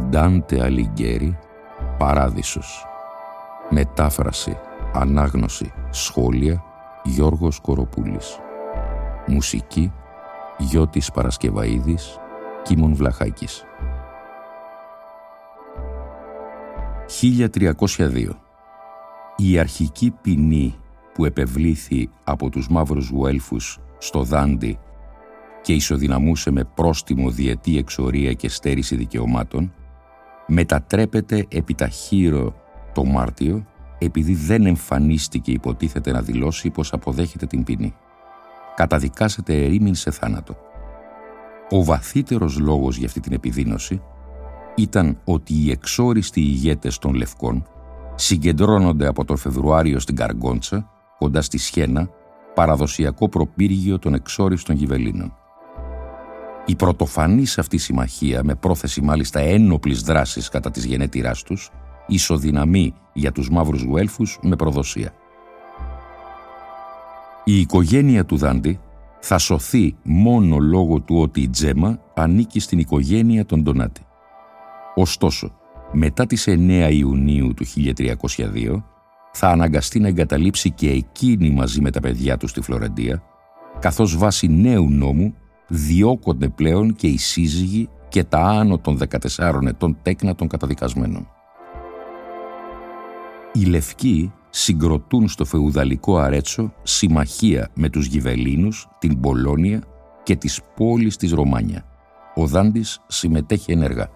Ντάντε Αλιγκέρι, Παράδεισος. Μετάφραση, ανάγνωση, σχόλια, Γιώργος Κοροπούλης. Μουσική, Γιώτης Παρασκευαίδης, Κίμων Βλαχάκης. 1302. Η αρχική ποινή που επευλήθη από τους μαύρους Γουέλφους στο Δάντι και ισοδυναμούσε με πρόστιμο διετή εξορία και στέρηση δικαιωμάτων, μετατρέπεται επιταχύρω το Μάρτιο επειδή δεν εμφανίστηκε υποτίθεται να δηλώσει πως αποδέχεται την ποινή. Καταδικάσεται ερήμην σε θάνατο. Ο βαθύτερος λόγος για αυτή την επιδείνωση ήταν ότι οι εξόριστοι ηγέτες των Λευκών συγκεντρώνονται από τον Φεβρουάριο στην Καργκόντσα, κοντά στη Σιένα, παραδοσιακό προπύργιο των εξόριστων Γιβελίνων. Η πρωτοφανής αυτή συμμαχία, με πρόθεση μάλιστα ένοπλης δράσης κατά της γενέτειράς τους, ισοδυναμεί για τους μαύρους Γουέλφους με προδοσία. Η οικογένεια του Δάντι θα σωθεί μόνο λόγω του ότι η Τζέμα ανήκει στην οικογένεια των Ντονάτι. Ωστόσο, μετά τις 9 Ιουνίου του 1302, θα αναγκαστεί να εγκαταλείψει και εκείνη μαζί με τα παιδιά του στη Φλωρεντία, καθώς βάσει νέου νόμου διώκονται πλέον και οι σύζυγοι και τα άνω των 14 ετών τέκνα των καταδικασμένων. Οι Λευκοί συγκροτούν στο φεουδαλικό Αρέτσο συμμαχία με τους Γιβελίνους, την Πολόνια και τις πόλεις της Ρωμάνια. Ο Δάντης συμμετέχει ενεργά.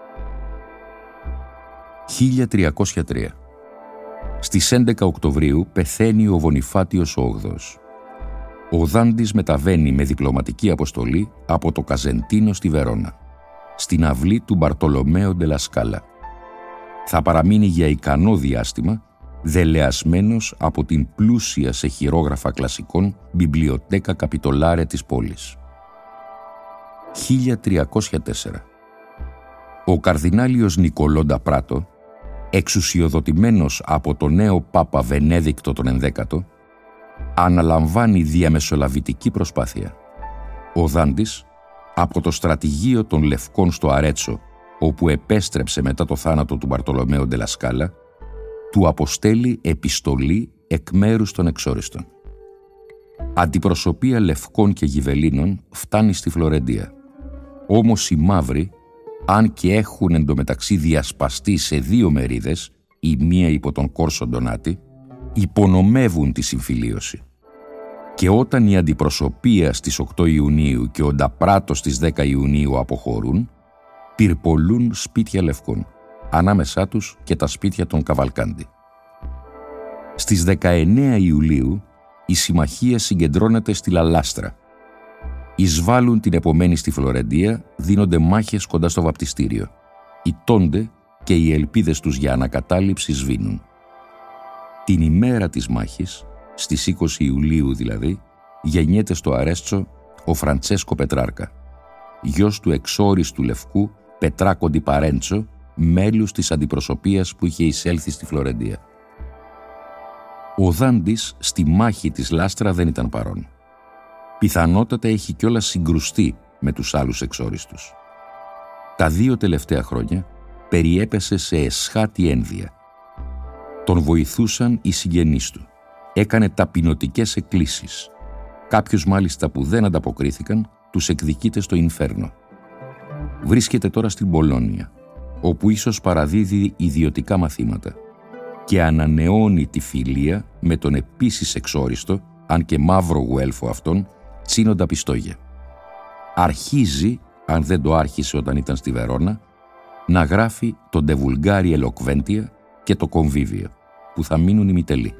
1303. Στις 11 Οκτωβρίου πεθαίνει ο Βονιφάτιος VIII. Ο Δάντης μεταβαίνει με διπλωματική αποστολή από το Καζεντίνο στη Βερόνα, στην αυλή του Μπαρτολομαίο ντε λα Σκάλα. Θα παραμείνει για ικανό διάστημα δελεασμένος από την πλούσια σε χειρόγραφα κλασικών βιβλιοτέκα καπιτολάρε της πόλης. 1304. Ο καρδινάλιος Νικολόντα Πράτο, εξουσιοδοτημένος από το νέο Πάπα Βενέδικτο τον 11ο, αναλαμβάνει διαμεσολαβητική προσπάθεια. Ο Δάντης, από το στρατηγείο των Λευκών στο Αρέτσο, όπου επέστρεψε μετά το θάνατο του Μπαρτολομαίο ντε λα Σκάλα, του αποστέλει επιστολή εκ μέρους των εξόριστων. Αντιπροσωπεία Λευκών και Γιβελίνων φτάνει στη Φλωρεντία. Όμως οι μαύροι, αν και έχουν εντωμεταξύ διασπαστεί σε 2 μερίδες, η μία υπό τον Κόρσο Ντονάτι, υπονομεύουν τη συμφιλίωση. Και όταν η αντιπροσωπεία στις 8 Ιουνίου και ο Νταπράτος στις 10 Ιουνίου αποχωρούν, πυρπολούν σπίτια Λευκών, ανάμεσά τους και τα σπίτια των Καβαλκάντι. Στις 19 Ιουλίου η συμμαχία συγκεντρώνεται στη Λαλάστρα. Εισβάλλουν την επομένη στη Φλωρεντία, δίνονται μάχες κοντά στο βαπτιστήριο. Οι Τόντε και οι ελπίδες τους για ανακατάληψη σβήνουν. Την ημέρα της μάχης, στις 20 Ιουλίου δηλαδή, γεννιέται στο Αρέστσο ο Φραντσέσκο Πετράρκα, γιος του εξόριστου Λευκού Πετράκο ντι Παρέντσο, μέλους της αντιπροσωπείας που είχε εισέλθει στη Φλωρεντία. Ο Δάντης στη μάχη της Λάστρα δεν ήταν παρόν. Πιθανότατα έχει κιόλας συγκρουστεί με τους άλλους εξόριστους. Τα 2 τελευταία χρόνια περιέπεσε σε εσχάτη ένδια. Τον βοηθούσαν οι συγγενείς του. Έκανε ταπεινωτικές εκκλήσεις. Κάποιους μάλιστα που δεν ανταποκρίθηκαν τους εκδικείται στο Ινφέρνο. Βρίσκεται τώρα στην Πολόνια, όπου ίσως παραδίδει ιδιωτικά μαθήματα και ανανεώνει τη φιλία με τον επίσης εξόριστο, αν και μαύρο Γουέλφο αυτόν, Τσίνοντα Πιστόγια. Αρχίζει, αν δεν το άρχισε όταν ήταν στη Βερόνα, να γράφει το De Vulgari Eloquentia και το Convivio, που θα μείνουν ημιτελεί.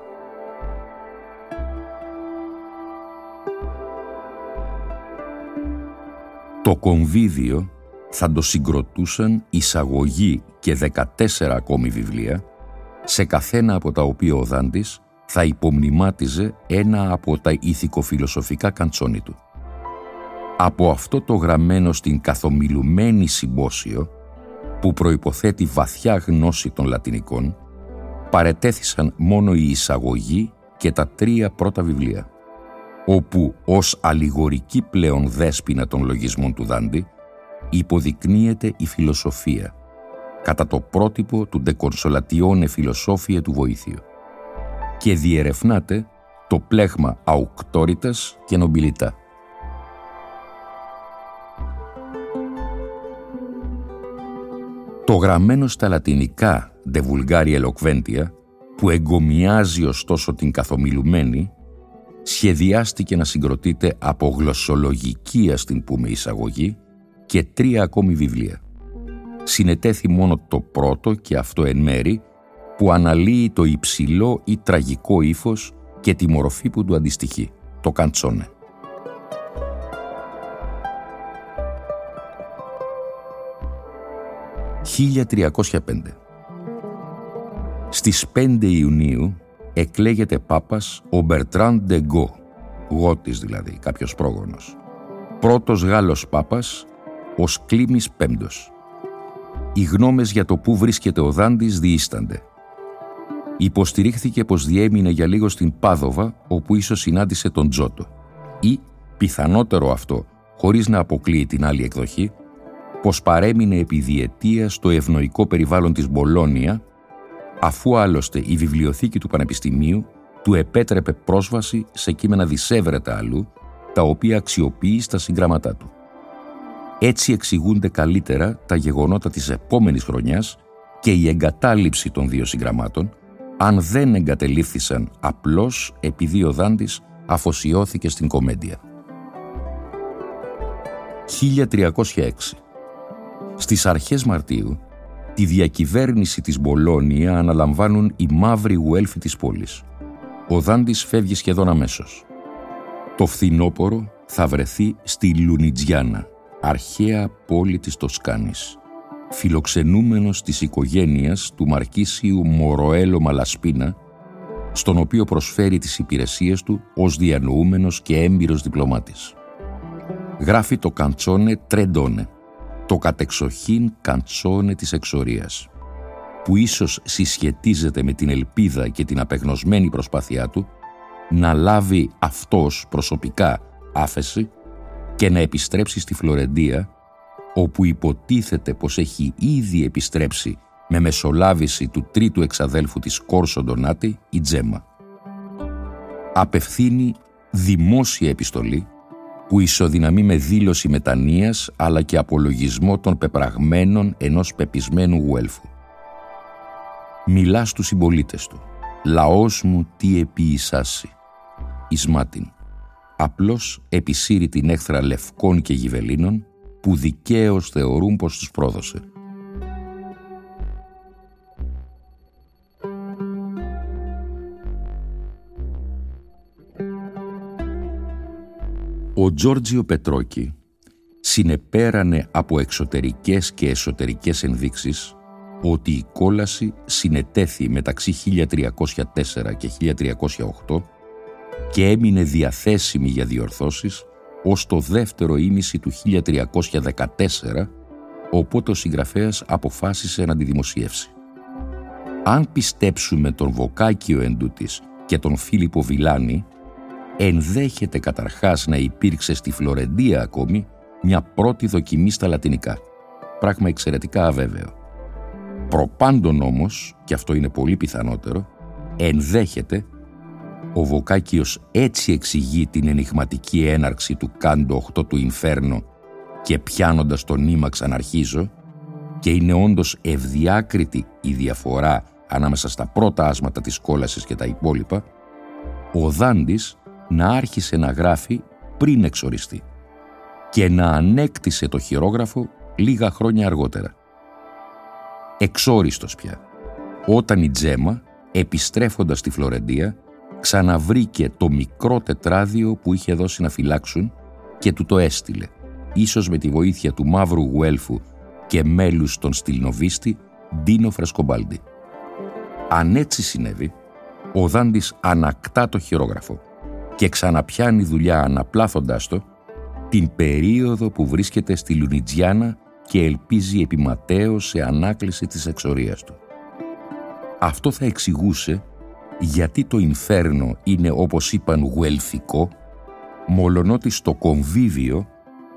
Το Convivio θα το συγκροτούσαν εισαγωγή και 14 ακόμη βιβλία, σε καθένα από τα οποία ο Δάντης θα υπομνημάτιζε ένα από τα ηθικοφιλοσοφικά καντσόνι του. Από αυτό το γραμμένο στην καθομιλουμένη συμπόσιο, που προϋποθέτει βαθιά γνώση των λατινικών, παρετέθησαν μόνο η εισαγωγή και τα 3 πρώτα βιβλία, όπου ως αλληγορική πλέον δέσποινα των λογισμών του Δάντι υποδεικνύεται η φιλοσοφία, κατά το πρότυπο του «De Consolatione Philosophiae» του Βοήθειου και διερευνάται το πλέγμα auctoritas και nobilita. Το γραμμένο στα λατινικά «De Vulgari Eloquentia», που εγκομιάζει ωστόσο την καθομιλουμένη, σχεδιάστηκε να συγκροτείται από γλωσσολογική, ας την πούμε, εισαγωγή και 3 ακόμη βιβλία. Συνετέθη μόνο το πρώτο, και αυτό εν μέρη, που αναλύει το υψηλό ή τραγικό ύφος και τη μορφή που του αντιστοιχεί, το καντσόνε. «1305. Στις 5 Ιουνίου εκλέγεται πάπας ο Μπερτράν ντε Γκο, Γότης δηλαδή, κάποιος πρόγονος. Πρώτος Γάλλος πάπας, ο Κλίμης Πέμπτος. Οι γνώμες για το πού βρίσκεται ο Δάντης διήστανται. Υποστηρίχθηκε πως διέμεινε για λίγο στην Πάδοβα, όπου ίσως συνάντησε τον Τζότο, ή, πιθανότερο αυτό, χωρίς να αποκλείει την άλλη εκδοχή, πως παρέμεινε επί διετία στο ευνοϊκό περιβάλλον της Μπολόνια, αφού άλλωστε η βιβλιοθήκη του Πανεπιστημίου του επέτρεπε πρόσβαση σε κείμενα δισεύρετα αλλού, τα οποία αξιοποιεί στα συγγράμματά του. Έτσι εξηγούνται καλύτερα τα γεγονότα της επόμενης χρονιάς και η εγκατάλειψη των 2 συγγραμμάτων, αν δεν εγκατελείφθησαν απλώς επειδή ο Δάντης αφοσιώθηκε στην κομμέντια. 1306. Στις αρχές Μαρτίου, τη διακυβέρνηση της Μπολόνια αναλαμβάνουν οι μαύροι Γουέλφοι της πόλης. Ο Δάντης φεύγει σχεδόν αμέσως. Το φθινόπωρο θα βρεθεί στη Λουνιτζιάνα, αρχαία πόλη της Τοσκάνης, φιλοξενούμενος της οικογένειας του Μαρκίσιου Μοροέλο Μαλασπίνα, στον οποίο προσφέρει τις υπηρεσίες του ως διανοούμενος και έμπειρος διπλωμάτης. Γράφει το καντσόνε Τρεντόνε, το κατεξοχήν καντσόνε της εξορίας, που ίσως συσχετίζεται με την ελπίδα και την απεγνωσμένη προσπάθειά του να λάβει αυτός προσωπικά άφεση και να επιστρέψει στη Φλωρεντία, όπου υποτίθεται πως έχει ήδη επιστρέψει με μεσολάβηση του τρίτου εξαδέλφου της Κόρσο Ντονάτη, η Τζέμα. Απευθύνει δημόσια επιστολή που ισοδυναμεί με δήλωση μετανοίας αλλά και απολογισμό των πεπραγμένων ενός πεπισμένου Γουέλφου. Μιλά στους συμπολίτες του. «Λαός μου τι επίησάσι, Ισμάτιν». Απλώς επισύρει την έχθρα Λευκών και Γιβελίνων που δικαίως θεωρούν πως τους πρόδωσε. Ο Τζόρτζιο Πετρόκι συνεπέρανε από εξωτερικές και εσωτερικές ενδείξεις ότι η κόλαση συνετέθη μεταξύ 1304 και 1308 και έμεινε διαθέσιμη για διορθώσεις ως το δεύτερο ήμιση του 1314, οπότε ο συγγραφέας αποφάσισε να τη δημοσιεύσει. Αν πιστέψουμε τον Βοκάκιο εντούτοις και τον Φίλιππο Βιλάνη, ενδέχεται καταρχάς να υπήρξε στη Φλωρεντία ακόμη μια πρώτη δοκιμή στα λατινικά, πράγμα εξαιρετικά αβέβαιο. Προπάντων όμως, και αυτό είναι πολύ πιθανότερο, ενδέχεται ο Βοκάκιος έτσι εξηγεί την ενιγματική έναρξη του Κάντο 8 του Ινφέρνο και πιάνοντας το νήμα ξαναρχίζω, και είναι όντως ευδιάκριτη η διαφορά ανάμεσα στα πρώτα άσματα της κόλασης και τα υπόλοιπα, ο Δάντης να άρχισε να γράφει πριν εξοριστεί και να ανέκτησε το χειρόγραφο λίγα χρόνια αργότερα. Εξόριστος πια, όταν η Τζέμα, επιστρέφοντας στη Φλωρεντία, ξαναβρήκε το μικρό τετράδιο που είχε δώσει να φυλάξουν και του το έστειλε, ίσως με τη βοήθεια του μαύρου Γουέλφου και μέλους των στυλνοβίστη Ντίνο Φρεσκομπάλντι. Αν έτσι συνέβη, ο Δάντης ανακτά το χειρόγραφο και ξαναπιάνει δουλειά αναπλάθοντάς το την περίοδο που βρίσκεται στη Λουνιτζιάνα και ελπίζει επιματέως σε ανάκληση της εξορίας του. Αυτό θα εξηγούσε γιατί το Ινφέρνο είναι, όπως είπαν, γουελφικό, μολονότι στο κομβίβιο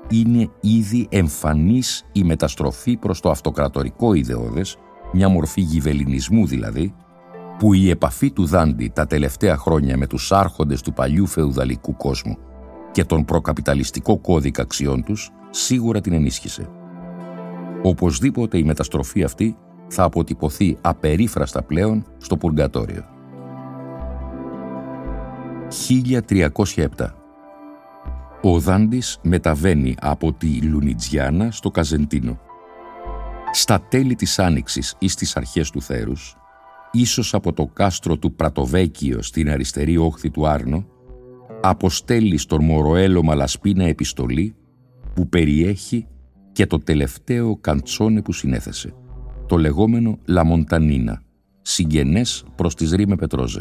είναι ήδη εμφανής η μεταστροφή προς το αυτοκρατορικό ιδεώδες, μια μορφή γιβελινισμού δηλαδή, που η επαφή του Δάντη τα τελευταία χρόνια με τους άρχοντες του παλιού φεουδαλικού κόσμου και τον προκαπιταλιστικό κώδικα αξιών τους σίγουρα την ενίσχυσε. Οπωσδήποτε η μεταστροφή αυτή θα αποτυπωθεί απερίφραστα πλέον στο Πουργκατόριο. 1307. Ο Δάντης μεταβαίνει από τη Λουνιτζιάνα στο Καζεντίνο. Στα τέλη της Άνοιξης ή στις αρχές του θέρους, ίσως από το κάστρο του Πρατοβέκιο στην αριστερή όχθη του Άρνο, αποστέλει στον Μοροέλο Μαλασπίνα επιστολή που περιέχει και το τελευταίο καντσόνε που συνέθεσε, το λεγόμενο «Λα Μοντανίνα», συγγενές προς τις Ρίμε Πετρόζε.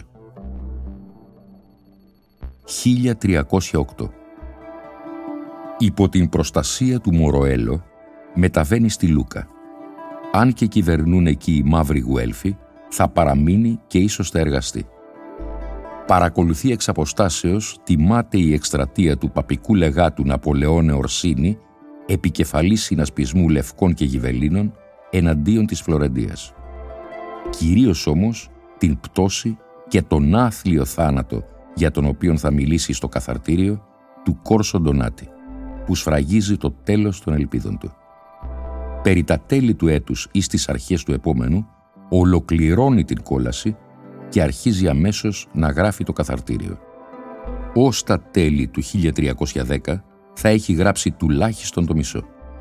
1308. Υπό την προστασία του Μοροέλο μεταβαίνει στη Λούκα. Αν και κυβερνούν εκεί οι μαύροι Γουέλφοι, θα παραμείνει και ίσως θα εργαστεί. Παρακολουθεί εξ αποστάσεως τη μάταιη εκστρατεία του παπικού λεγάτου Ναπολεόνε Ορσίνη, επικεφαλής συνασπισμού Λευκών και Γιβελίνων, εναντίον της Φλωρεντίας. Κυρίως όμως την πτώση και τον άθλιο θάνατο για τον οποίον θα μιλήσει στο καθαρτήριο του Κόρσο Ντονάτι, που σφραγίζει το τέλος των ελπίδων του. Περί τα τέλη του έτους ή στις αρχές του επόμενου, ολοκληρώνει την κόλαση και αρχίζει αμέσως να γράφει το καθαρτήριο. Ως τα τέλη του 1310 θα έχει γράψει τουλάχιστον το μισό.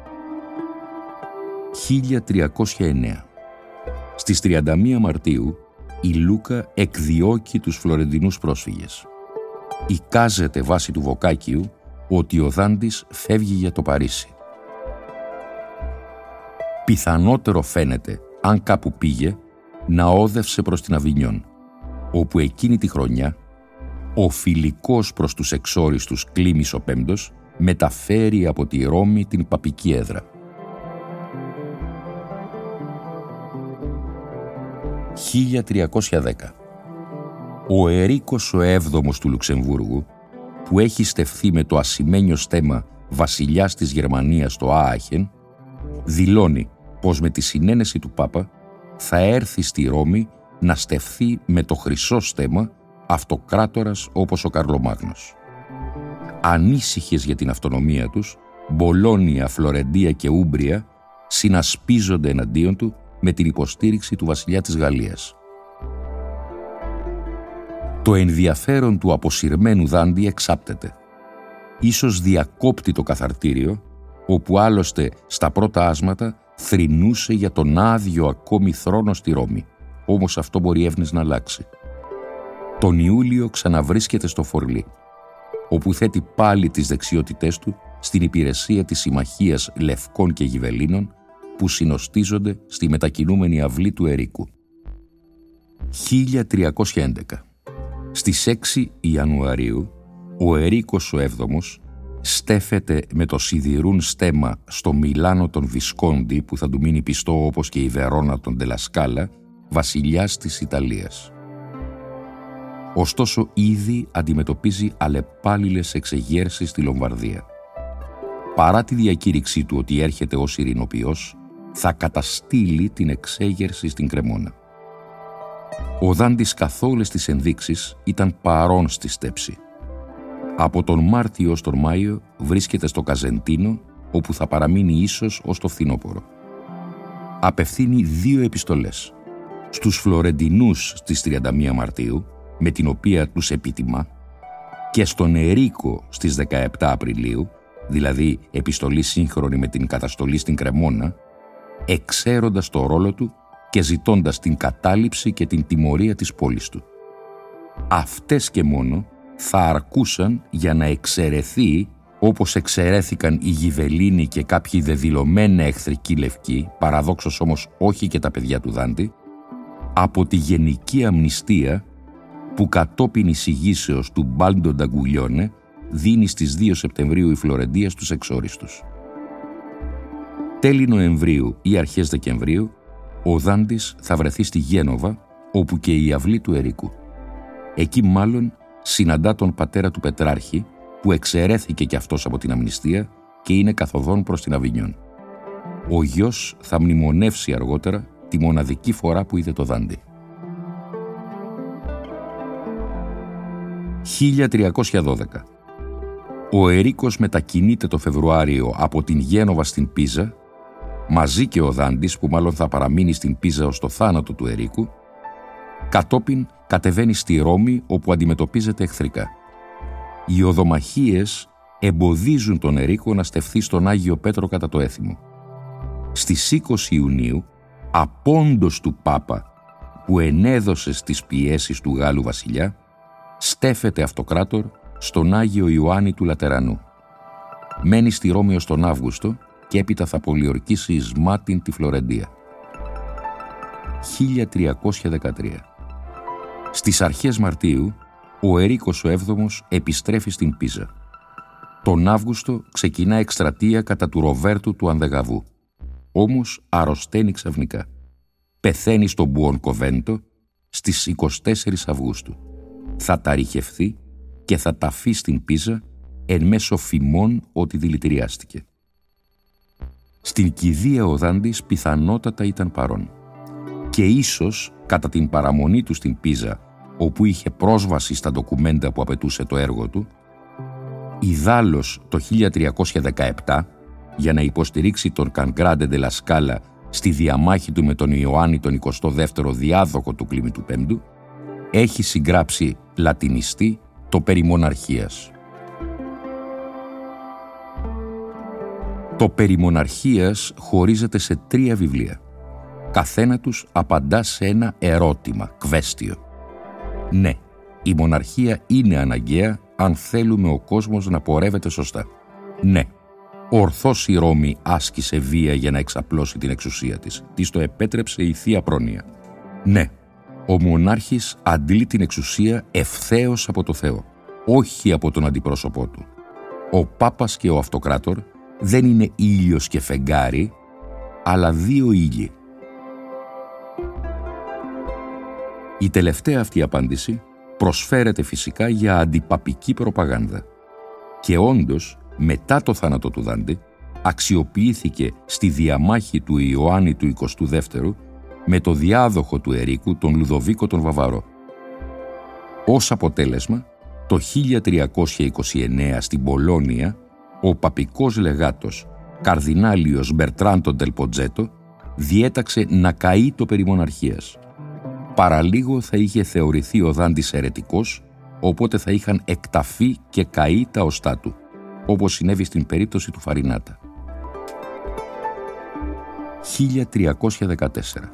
1309. Στις 31 Μαρτίου η Λούκα εκδιώκει τους Φλωρεντινούς πρόσφυγες. Εικάζεται βάσει του Βοκάκιου ότι ο Δάντης φεύγει για το Παρίσι. Πιθανότερο φαίνεται, αν κάπου πήγε, να όδευσε προς την Αβινιόν, όπου εκείνη τη χρονιά ο φιλικός προς τους εξόριστους Κλίμης ο Πέμπτος μεταφέρει από τη Ρώμη την παπική έδρα. 1310. Ο Ερίκος ο Έβδομος του Λουξεμβούργου, που έχει στεφθεί με το ασημένιο στέμμα βασιλιάς της Γερμανίας στο Άαχεν, δηλώνει πως με τη συνένεση του Πάπα θα έρθει στη Ρώμη να στεφθεί με το χρυσό στέμμα αυτοκράτορας όπως ο Καρλομάγνος. Ανήσυχες για την αυτονομία τους, Μπολόνια, Φλωρεντία και Ούμπρια συνασπίζονται εναντίον του με την υποστήριξη του βασιλιά της Γαλλίας. Το ενδιαφέρον του αποσυρμένου Δάντη εξάπτεται. Ίσως διακόπτει το καθαρτήριο, όπου άλλωστε στα πρώτα άσματα θρηνούσε για τον άδειο ακόμη θρόνο στη Ρώμη, όμως αυτό μπορεί εύνες να αλλάξει. Τον Ιούλιο ξαναβρίσκεται στο Φορλί, όπου θέτει πάλι τις δεξιότητές του στην υπηρεσία της Συμμαχίας Λευκών και Γιβελίνων που συνοστίζονται στη μετακινούμενη αυλή του Ερίκου. 1311. Στις 6 Ιανουαρίου, ο Ερίκος ο Έβδομος στέφεται με το σιδηρούν στέμμα στο Μιλάνο των Βισκόντι, που θα του μείνει πιστό όπως και η Βερόνα των Τελασκάλα, βασιλιάς της Ιταλίας. Ωστόσο ήδη αντιμετωπίζει αλλεπάλληλες εξεγέρσεις στη Λομβαρδία. Παρά τη διακήρυξή του ότι έρχεται ως ειρηνοποιός, θα καταστήλει την εξέγερση στην Κρεμόνα. Ο Δάντης καθ' όλες τις ενδείξεις ήταν παρόν στη στέψη. Από τον Μάρτιο ως τον Μάιο βρίσκεται στο Καζεντίνο, όπου θα παραμείνει ίσως ως το φθινόπωρο. Απευθύνει 2 επιστολές. Στους Φλωρεντινούς στις 31 Μαρτίου, με την οποία τους επιτιμά, και στον Ερίκο στις 17 Απριλίου, δηλαδή επιστολή σύγχρονη με την καταστολή στην Κρεμόνα, εξαίροντας το ρόλο του και ζητώντας την κατάληψη και την τιμωρία της πόλης του. Αυτές και μόνο θα αρκούσαν για να εξαιρεθεί, όπως εξαιρέθηκαν οι Γιβελίνοι και κάποιοι δεδηλωμένα εχθρικοί Λευκοί, παραδόξως όμως όχι και τα παιδιά του Δάντη, από τη γενική αμνηστία που κατόπιν εισηγήσεως του Μπάλντο Νταγκουλιόνε δίνει στις 2 Σεπτεμβρίου η Φλωρεντία στους εξόριστους. Τέλη Νοεμβρίου ή αρχές Δεκεμβρίου, ο Δάντης θα βρεθεί στη Γένοβα, όπου και η αυλή του Ερίκου. Εκεί μάλλον συναντά τον πατέρα του Πετράρχη, που εξαιρέθηκε κι αυτός από την αμνηστία και είναι καθοδόν προς την Αβινιόν. Ο γιος θα μνημονεύσει αργότερα τη μοναδική φορά που είδε το Δάντη. 1312. Ο Ερίκος μετακινείται το Φεβρουάριο από την Γένοβα στην Πίζα, μαζί και ο Δάντης, που μάλλον θα παραμείνει στην Πίζα ως το θάνατο του Ερίκου. Κατόπιν κατεβαίνει στη Ρώμη, όπου αντιμετωπίζεται εχθρικά. Οι οδομαχίες εμποδίζουν τον Ερίκο να στεφθεί στον Άγιο Πέτρο κατά το έθιμο. Στις 20 Ιουνίου, απόντος του Πάπα που ενέδωσε στις πιέσεις του Γάλλου βασιλιά, στέφεται αυτοκράτορ στον Άγιο Ιωάννη του Λατερανού. Μένει στη Ρώμη ως τον Αύγουστο και έπειτα θα πολιορκήσει εις Μάτιν τη Φλωρεντία. 1313. Στις αρχές Μαρτίου, ο Ερίκος ο Έβδομος επιστρέφει στην Πίζα. Τον Αύγουστο ξεκινά εκστρατεία κατά του Ροβέρτου του Ανδεγαβού. Όμως αρρωσταίνει ξαφνικά. Πεθαίνει στο Μπουονκοβέντο στις 24 Αυγούστου. Θα ταρυχευθεί και θα ταφεί στην Πίζα εν μέσω φημών ότι δηλητηριάστηκε. Στην κηδεία ο Δάντης πιθανότατα ήταν παρόν. Και ίσως κατά την παραμονή του στην Πίζα, όπου είχε πρόσβαση στα ντοκουμέντα που απαιτούσε το έργο του, ιδάλλως το 1317, για να υποστηρίξει τον Κανγκράντε ντε λα Σκάλα στη διαμάχη του με τον Ιωάννη τον 22ο διάδοχο του Κλίμητου Πέμπτου, έχει συγγράψει λατινιστή το περί μοναρχίας. Το περί μοναρχίας χωρίζεται σε 3 βιβλία. Καθένα τους απαντά σε ένα ερώτημα, κβέστιο. Ναι, η μοναρχία είναι αναγκαία αν θέλουμε ο κόσμος να πορεύεται σωστά. Ναι, ορθώς η Ρώμη άσκησε βία για να εξαπλώσει την εξουσία της. Της το επέτρεψε η Θεία Πρόνοια. Ναι, ο μονάρχης αντλεί την εξουσία ευθέως από το Θεό, όχι από τον αντιπρόσωπό του. Ο Πάπας και ο Αυτοκράτορ δεν είναι ήλιος και φεγγάρι, αλλά 2 ήλιοι. Η τελευταία αυτή απάντηση προσφέρεται φυσικά για αντιπαπική προπαγάνδα. Και όντως, μετά το θάνατο του Δάντη, αξιοποιήθηκε στη διαμάχη του Ιωάννη του 22ου με το διάδοχο του Ερίκου, τον Λουδοβίκο τον Βαβαρό. Ως αποτέλεσμα, το 1329 στην Πολώνια, ο παπικός λεγάτος καρδινάλιος Μπερτράντο ντελ Ποτζέτο διέταξε να καεί το περί μοναρχίας. Παραλίγο θα είχε θεωρηθεί ο Δάντης αιρετικός, οπότε θα είχαν εκταφεί και καεί τα οστά του, όπως συνέβη στην περίπτωση του Φαρινάτα. 1314.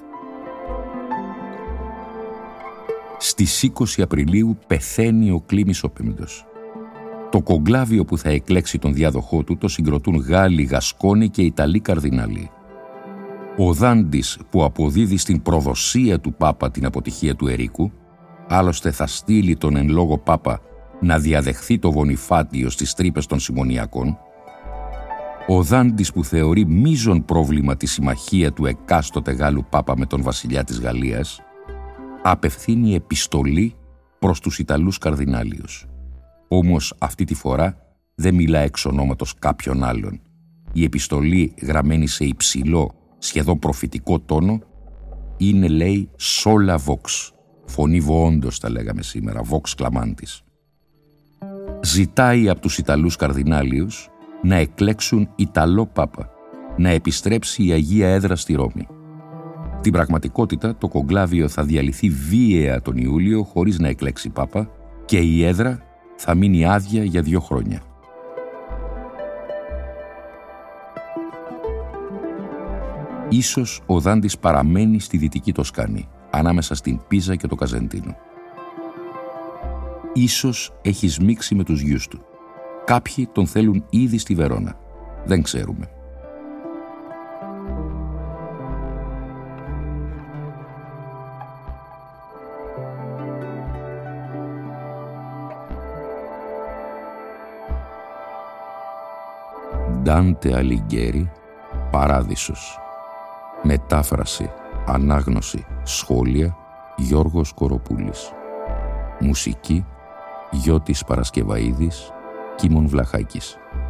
Στις 20 Απριλίου πεθαίνει ο Κλίμης ο Πέμπτος. Το κογκλάβιο που θα εκλέξει τον διάδοχό του το συγκροτούν Γάλλοι, Γασκόνοι και Ιταλοί καρδινάλοι. Ο Δάντης, που αποδίδει στην προδοσία του Πάπα την αποτυχία του Ερίκου, άλλωστε θα στείλει τον εν λόγω Πάπα να διαδεχθεί το Βονιφάτιο στις τρύπες των Συμμονιακών, ο Δάντης που θεωρεί μείζον πρόβλημα τη συμμαχία του εκάστοτε Γάλλου Πάπα με τον βασιλιά της Γαλλίας, απευθύνει επιστολή προς τους Ιταλούς καρδινάλιους. Όμως αυτή τη φορά δεν μιλά εξ ονόματος κάποιον άλλον. Η επιστολή, γραμμένη σε υψηλό, σχεδόν προφητικό τόνο, είναι, λέει, «Sola vox», φωνή βοόντος τα λέγαμε σήμερα, vox clamantis. Ζητάει από τους Ιταλούς καρδινάλιους να εκλέξουν Ιταλό Πάπα, να επιστρέψει η Αγία Έδρα στη Ρώμη. Την πραγματικότητα, το κογκλάβιο θα διαλυθεί βίαια τον Ιούλιο χωρίς να εκλέξει Πάπα και η έδρα θα μείνει άδεια για 2 χρόνια. Ίσως ο Δάντης παραμένει στη Δυτική Τοσκάνη, ανάμεσα στην Πίζα και το Καζεντίνο. Ίσως έχει σμίξει με τους γιους του. Κάποιοι τον θέλουν ήδη στη Βερόνα. Δεν ξέρουμε. Ντάντε Αλιγκέρι, Παράδεισος. Μετάφραση, ανάγνωση, σχόλια, Γιώργος Κοροπούλης. Μουσική, Γιώτης Παρασκευαΐδης, Κίμων Βλαχάκης.